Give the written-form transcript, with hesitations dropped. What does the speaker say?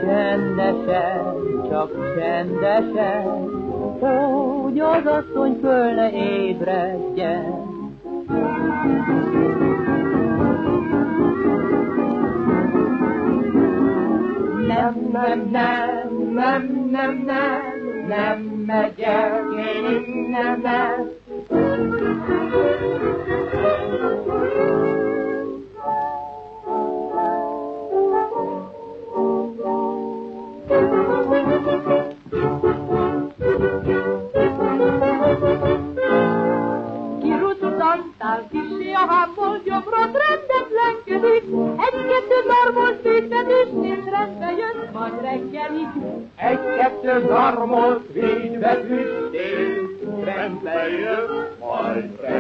Csendesen, csak csendesen, hogy az asszony föl ne ébredjen. Nem, nem, nem, nem, nem, nem, nem megyek én innen, nem. Kirutantál kisé a hámból, jobbra rendetlenkedik, egy-kettő darbolt védbetűsnél rendbe jött, majd reggelig. Egy-kettő darbolt védbetűsnél rendbe jött, majd reggelig.